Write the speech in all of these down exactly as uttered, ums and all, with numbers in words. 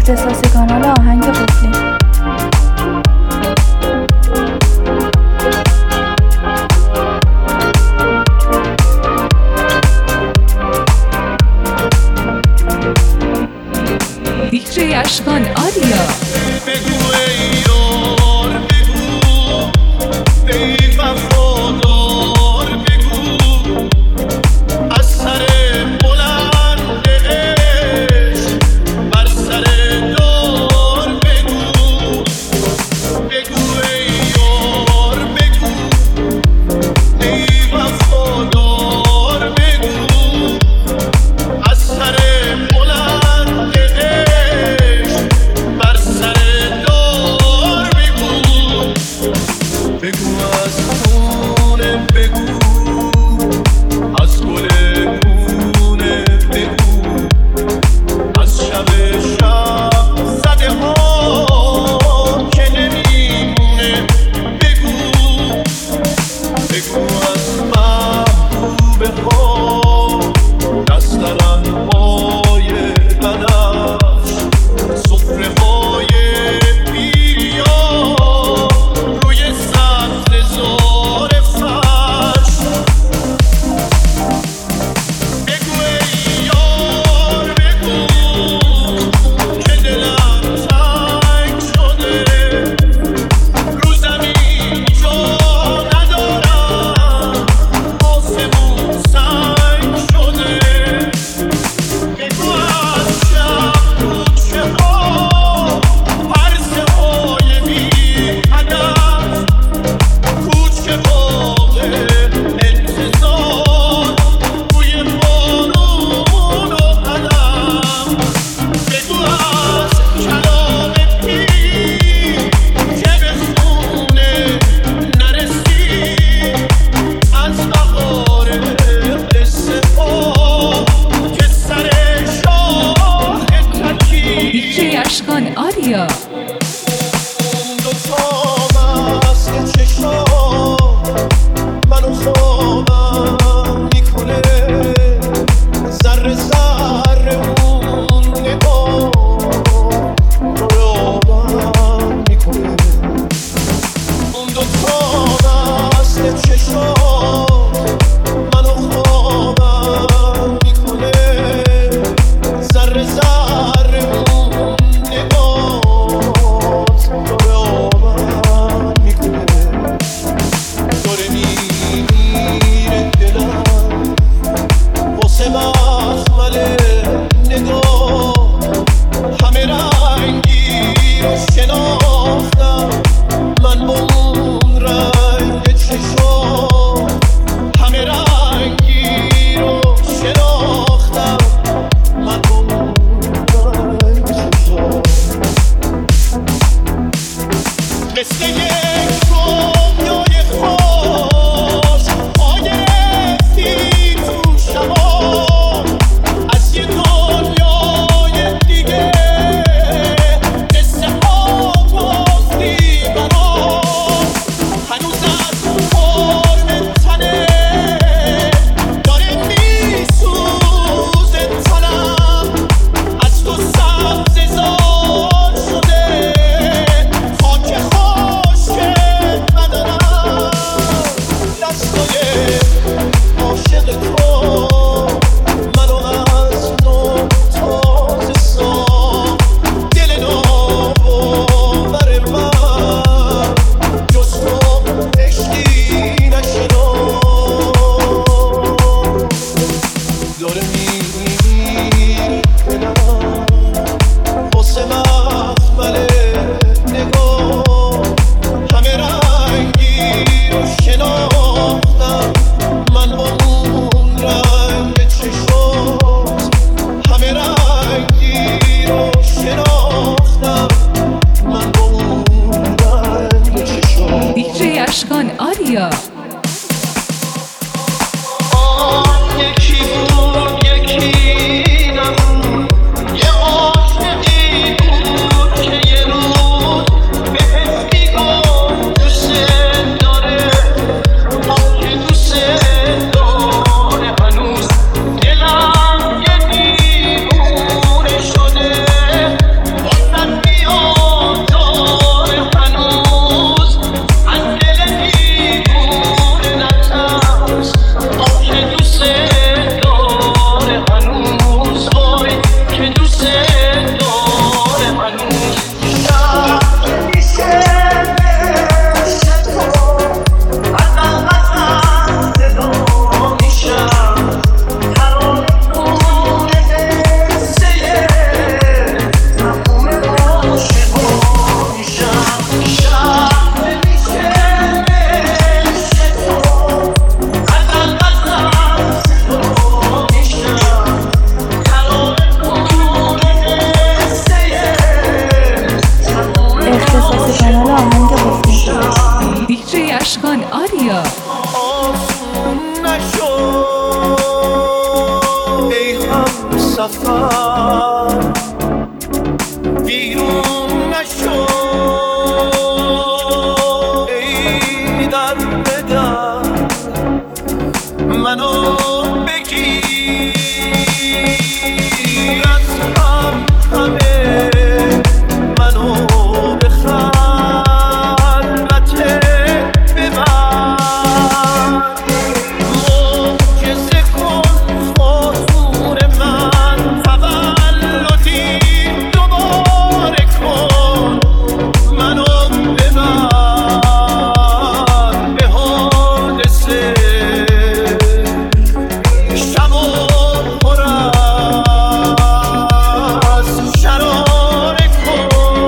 اختصاصی کانال آهنگ قفلی. دیجی اشکان آریا. بگو ای یار بگو ای وفادار بگو از سر بلند عشق بر سر دار بگو بگو ای یار بگو ای وفادار بگو از سر بلند عشق بر سر سفر بیرون نشو ای در بدر منو بگیر از هم همه منو به خلوته ببر معجزه کن حضور من تولدی دوباره کن منو ببر به حادثه شب و پر از شراره کن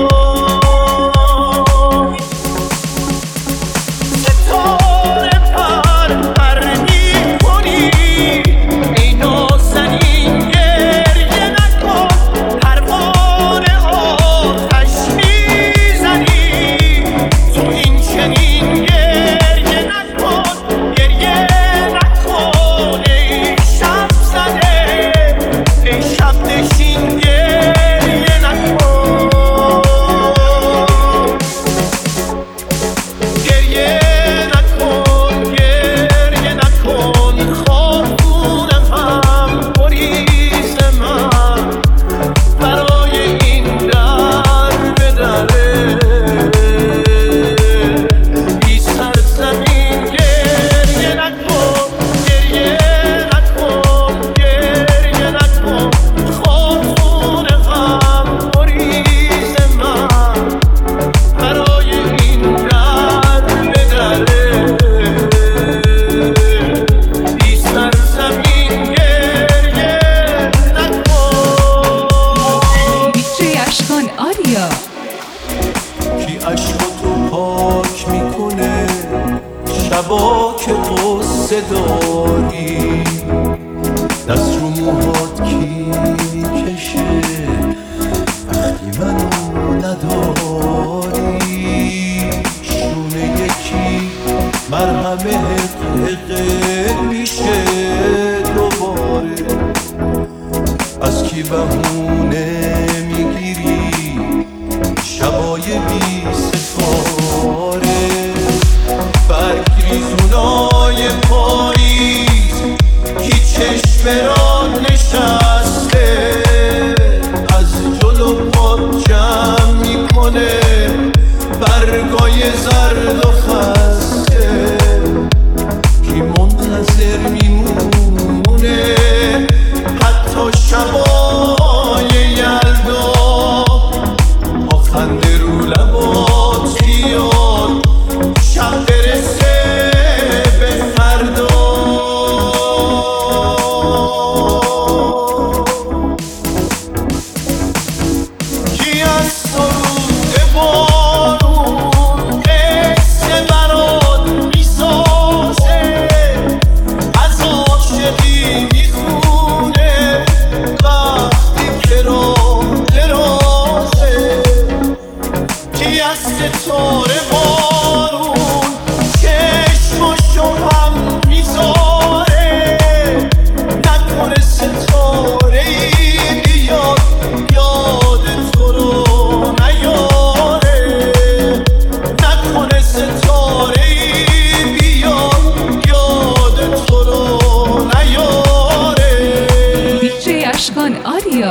ستاره پر پرنی کنی ای نازنین گریه نکن پروانه آتش میزنی تو این چنین گریه نکن گریه نکن ای شب زده ای شب نشین گریه نکن گریه نکن گریه نکن خاکونم هم گریز من برای این در به دره بی سرزمین گریه نکن گریه نکن گریه نکن خاکون هم گریز من برای این در به دره بی سرزمین گریه نکن دیجی اشکان آریا کی عشقاتو پاک میکنه شبا که قصه داری دست رو موهات کی میکشه وقتی منو نداری شونه یکی مرهم حقه میشه دوباره از کی بهونه میگیری شبای بی ستاره برگریزونای پاییز کی چشم را نشسته از جلو پات جمع میکنه برگای زرد و خسته کی منتظر میمونه حتی شبای یلدا با خنده رو لبات بیاد شب برسه به فردا کی از سرود بارون قصه برات میسازه از عاشقی میخونه وقتی که راه درازه کی از ستاره بارون چشماشو هم میذاره نکنه ستاره ای بیاد یاد تو رو نیاره نکنه ستاره ای بیاد یاد تو رو نیاره دیجی اشکان آریا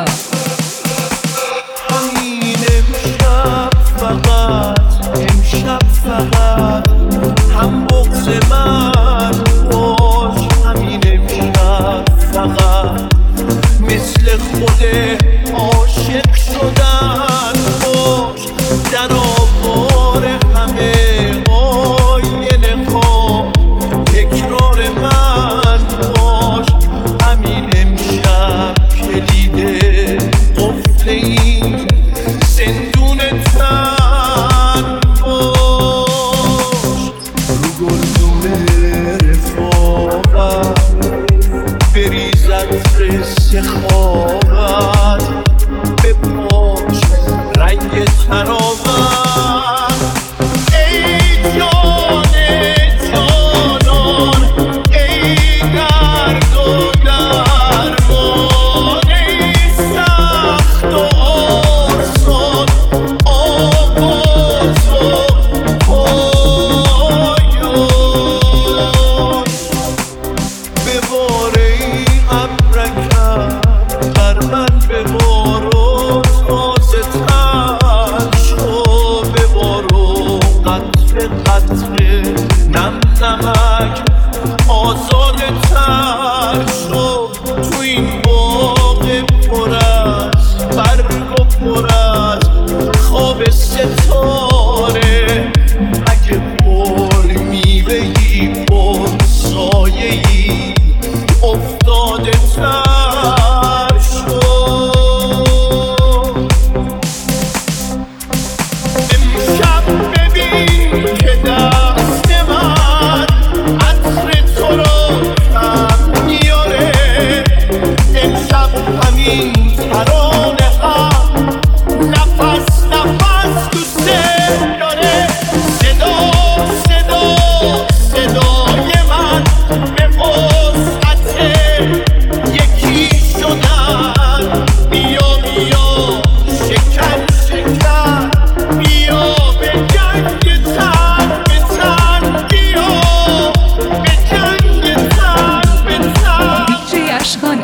همین امشب فقط امشب فقط هم بغض من باش همین امشب فقط مثل خود عاشق شدن باش در آوار همه آینه ها تکرار من باش همین امشب کلیده قفل این زندون تن باش رو گلدون رفاقت بریزد رس خوابت بپاش رنگ تراوت ای جان جانان ای درد و درمان ای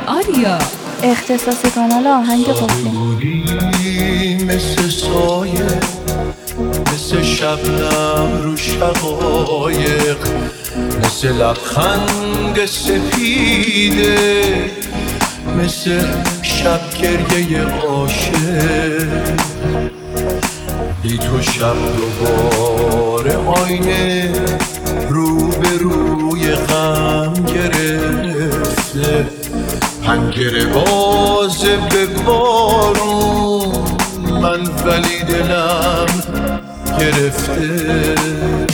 آریا. اختصاصی کانال آهنگ قفلی. بودی مثل سایه، مثل شبنم رو شقایق، مثل لبخند سپیده، مثل شب گریه عاشق. بی تو شب دوباره آینه رو به روی غم گرفته، پنجره باز به بارون، من ولی دلم گرفته.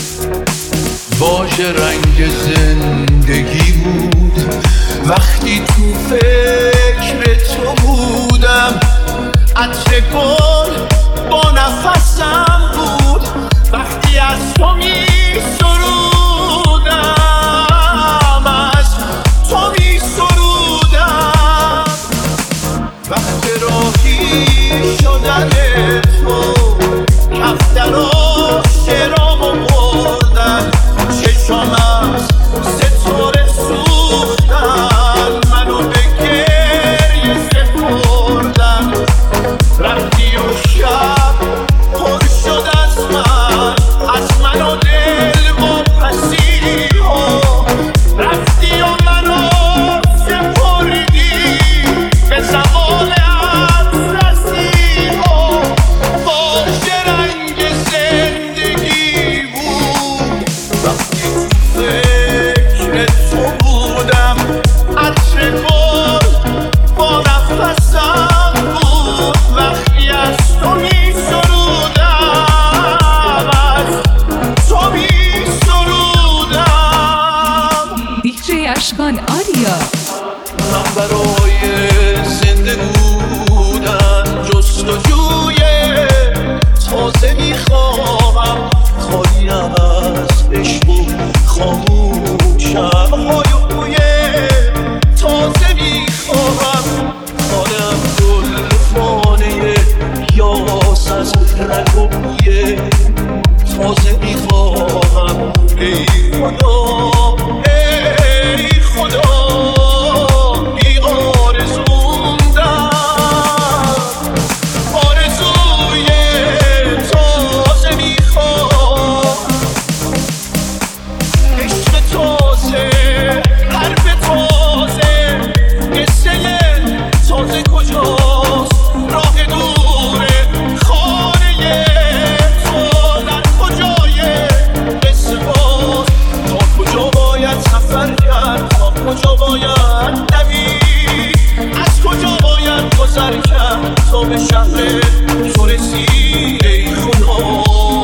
باژ رنگ زندگی بود وقتی تو فکر تو بودم، عطر گل با نفسم بود وقتی از تو می سرودم، از تو می سرودم. وقت راهی شدن تو کف در آشرامو بردن، چشم از ستاره سوختن، منو به گریه سپردن. رفتی و شب پر شد از من، از من و دل با پسی ها. رفتی و منو سپردی به زمان عطرسی ها. باژ رنگ زندگی بود وقتی تو فکر تو بودم، عطر گل با نفسم بود وقتی از تو می سرودم، از تو می سرودم. دیجی اشکان آریا. من برای زنده بودن جستجوی تازه میخواهم، خالی از عشق و خاموشم های و بوی تازه میخواهم. حالم گلخانه یاس از رنگ و بوی تازه میخواهم. ای خدا ای خدا بی آرزوم دم، آرزوی تازه میخوام. عشق تازه، حرف تازه، قصه تازه کجاست؟ راه دوره خانه تو در کجای قصه باز؟ تا کجا باید سفر کرد؟ تا کجا باید دوید؟ از کجا باید گذر کرد تا به شهر تو رسید؟ ای خدا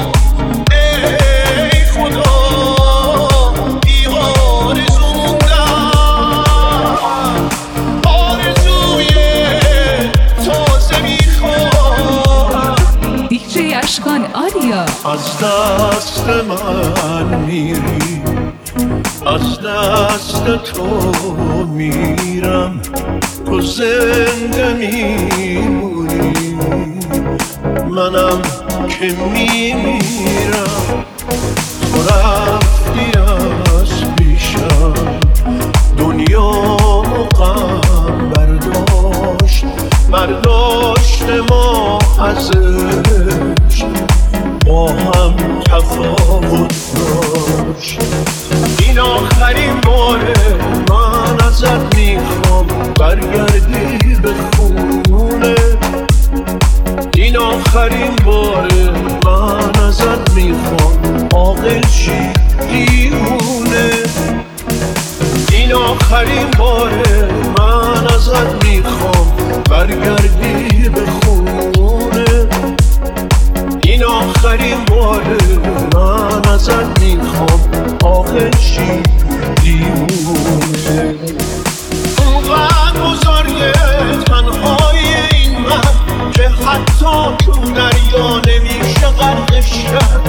ای خدا بی آرزو موندم، آرزوی تازه میخوام. دیجی اشکان آریا. از دست من میری، از دست تو میرم، تو زنده میمونی، منم که میمیرم. تو رفتی از پیشم، دنیا غم برداشت، برداشت ما از عشق با هم تفاوت داشت. این آخرین باره من ازت میخوام برگردی به خونه، این آخرین باره من ازت میخوام عاقل شی دیوونه. این آخرین باره من ازت میخوام برگردی به خونه، این آخرین باره من ازت میخوام عاقل شی دیوونه. اونقدر بزرگه تنهای این من که حتی تو دریا نمیشه غرقش کرد.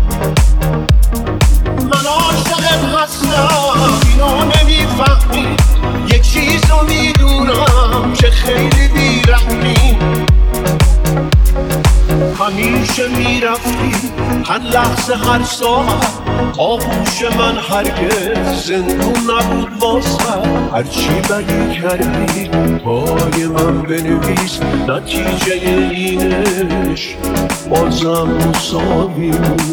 من عاشقت هستم اینو نمیفهمی، یک چیزو میدونم که خیلی بیرحمی. همیشه میرفتی هر لحظه هر ساعت آغوش من هرگز زندون نبود واسه هرچی بدی کردی پای من بنویس نتیجه اینش بازم مساوی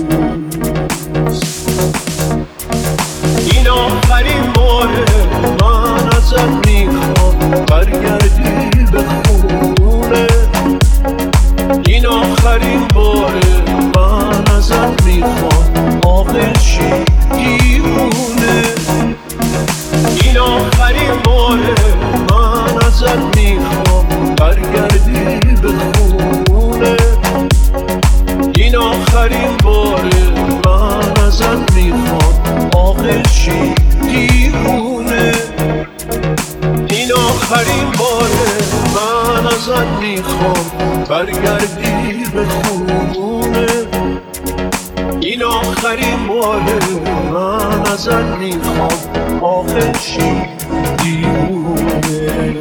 این آخرین باره من ازت میخوام برگردی به خونه این آخرین باره من ازت میخوام عاقل شی دیوونه این آخرین باره من ازت میخوام برگردی به خونه این آخرین باره من ازت میخوام عاقل شی دیوونه این آخرین باره من ازت میخوام برگردی به خونه این آخرین باره من ازت میخوام عاقل شی دیوونه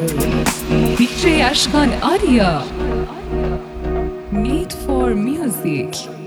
دیجی اشکان آریا Made for Music